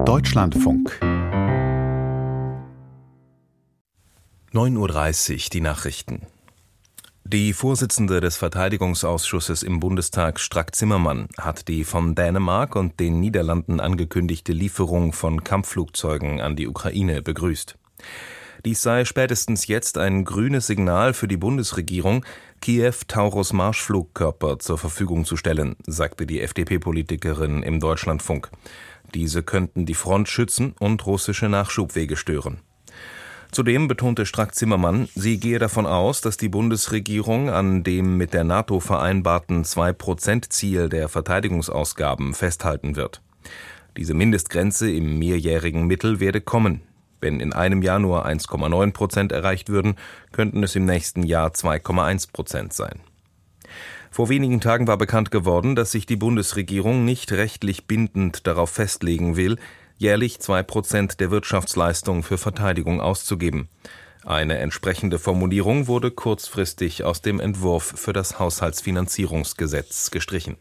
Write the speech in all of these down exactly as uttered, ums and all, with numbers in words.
Deutschlandfunk. neun Uhr dreißig, die Nachrichten. Die Vorsitzende des Verteidigungsausschusses im Bundestag, Strack-Zimmermann, hat die von Dänemark und den Niederlanden angekündigte Lieferung von Kampfflugzeugen an die Ukraine begrüßt. Dies sei spätestens jetzt ein grünes Signal für die Bundesregierung, Kiew Taurus-Marschflugkörper zur Verfügung zu stellen, sagte die F D P-Politikerin im Deutschlandfunk. Diese könnten die Front schützen und russische Nachschubwege stören. Zudem betonte Strack-Zimmermann, sie gehe davon aus, dass die Bundesregierung an dem mit der NATO vereinbarten zwei Prozent Ziel der Verteidigungsausgaben festhalten wird. Diese Mindestgrenze im mehrjährigen Mittel werde kommen. Wenn in einem Jahr nur eins Komma neun Prozent erreicht würden, könnten es im nächsten Jahr zwei Komma eins Prozent sein. Vor wenigen Tagen war bekannt geworden, dass sich die Bundesregierung nicht rechtlich bindend darauf festlegen will, jährlich zwei Prozent der Wirtschaftsleistung für Verteidigung auszugeben. Eine entsprechende Formulierung wurde kurzfristig aus dem Entwurf für das Haushaltsfinanzierungsgesetz gestrichen.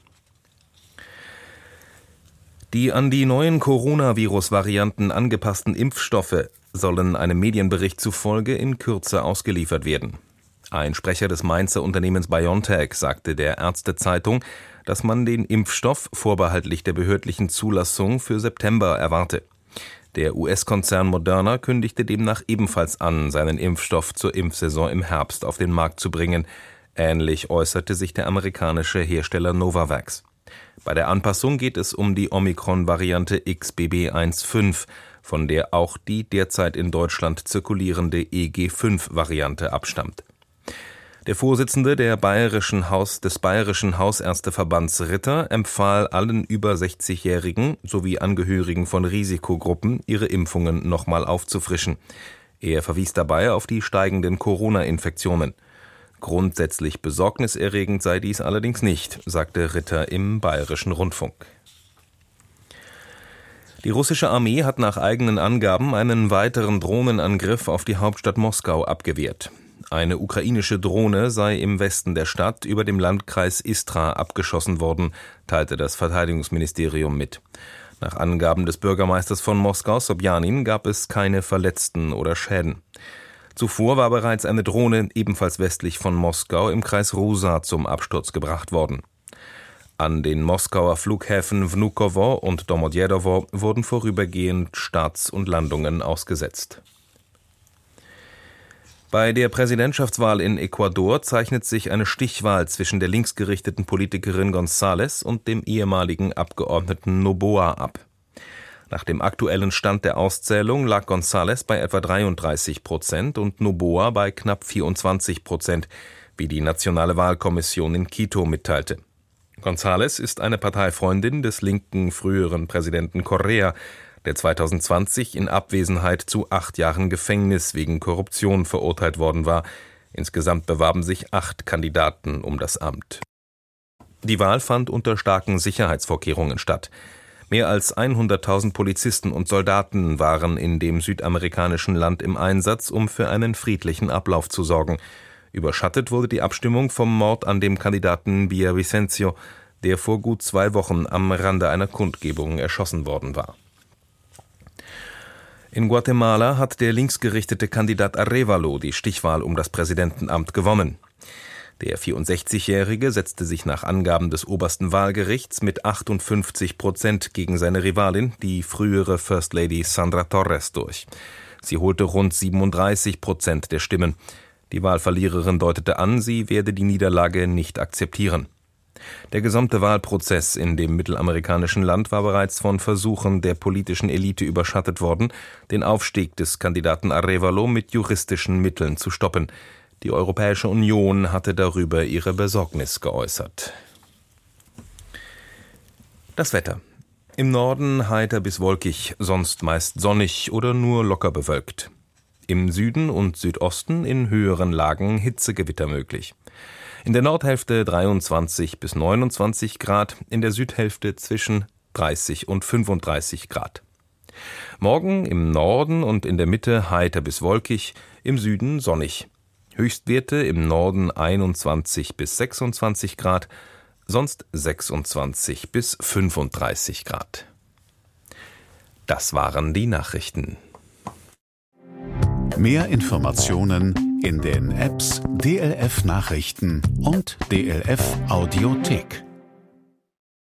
Die an die neuen Coronavirus-Varianten angepassten Impfstoffe sollen einem Medienbericht zufolge in Kürze ausgeliefert werden. Ein Sprecher des Mainzer Unternehmens BioNTech sagte der Ärzte-Zeitung, dass man den Impfstoff vorbehaltlich der behördlichen Zulassung für September erwarte. Der U S-Konzern Moderna kündigte demnach ebenfalls an, seinen Impfstoff zur Impfsaison im Herbst auf den Markt zu bringen. Ähnlich äußerte sich der amerikanische Hersteller Novavax. Bei der Anpassung geht es um die Omikron-Variante X B B eins Punkt fünf, von der auch die derzeit in Deutschland zirkulierende E G fünf Variante abstammt. Der Vorsitzende der Bayerischen Haus, des Bayerischen Hausärzteverbands Ritter empfahl allen über sechzigjährigen sowie Angehörigen von Risikogruppen, ihre Impfungen nochmal aufzufrischen. Er verwies dabei auf die steigenden Corona-Infektionen. Grundsätzlich besorgniserregend sei dies allerdings nicht, sagte Ritter im Bayerischen Rundfunk. Die russische Armee hat nach eigenen Angaben einen weiteren Drohnenangriff auf die Hauptstadt Moskau abgewehrt. Eine ukrainische Drohne sei im Westen der Stadt über dem Landkreis Istra abgeschossen worden, teilte das Verteidigungsministerium mit. Nach Angaben des Bürgermeisters von Moskau, Sobjanin, gab es keine Verletzten oder Schäden. Zuvor war bereits eine Drohne ebenfalls westlich von Moskau im Kreis Rusa zum Absturz gebracht worden. An den Moskauer Flughäfen Vnukovo und Domodedowo wurden vorübergehend Starts und Landungen ausgesetzt. Bei der Präsidentschaftswahl in Ecuador zeichnet sich eine Stichwahl zwischen der linksgerichteten Politikerin González und dem ehemaligen Abgeordneten Noboa ab. Nach dem aktuellen Stand der Auszählung lag González bei etwa dreiunddreißig Prozent und Noboa bei knapp vierundzwanzig Prozent, wie die Nationale Wahlkommission in Quito mitteilte. González ist eine Parteifreundin des linken früheren Präsidenten Correa, der zweitausendzwanzig in Abwesenheit zu acht Jahren Gefängnis wegen Korruption verurteilt worden war. Insgesamt bewarben sich acht Kandidaten um das Amt. Die Wahl fand unter starken Sicherheitsvorkehrungen statt. Mehr als hunderttausend Polizisten und Soldaten waren in dem südamerikanischen Land im Einsatz, um für einen friedlichen Ablauf zu sorgen. Überschattet wurde die Abstimmung vom Mord an dem Kandidaten Villavicencio, der vor gut zwei Wochen am Rande einer Kundgebung erschossen worden war. In Guatemala hat der linksgerichtete Kandidat Arévalo die Stichwahl um das Präsidentenamt gewonnen. Der vierundsechzigjährige setzte sich nach Angaben des obersten Wahlgerichts mit achtundfünfzig Prozent gegen seine Rivalin, die frühere First Lady Sandra Torres, durch. Sie holte rund siebenunddreißig Prozent der Stimmen. Die Wahlverliererin deutete an, sie werde die Niederlage nicht akzeptieren. Der gesamte Wahlprozess in dem mittelamerikanischen Land war bereits von Versuchen der politischen Elite überschattet worden, den Aufstieg des Kandidaten Arévalo mit juristischen Mitteln zu stoppen. Die Europäische Union hatte darüber ihre Besorgnis geäußert. Das Wetter. Im Norden heiter bis wolkig, sonst meist sonnig oder nur locker bewölkt. Im Süden und Südosten in höheren Lagen Hitzegewitter möglich. In der Nordhälfte dreiundzwanzig bis neunundzwanzig Grad, in der Südhälfte zwischen dreißig und fünfunddreißig Grad. Morgen im Norden und in der Mitte heiter bis wolkig, im Süden sonnig. Höchstwerte im Norden einundzwanzig bis sechsundzwanzig Grad, sonst sechsundzwanzig bis fünfunddreißig Grad. Das waren die Nachrichten. Mehr Informationen in den Apps D L F Nachrichten und D L F Audiothek.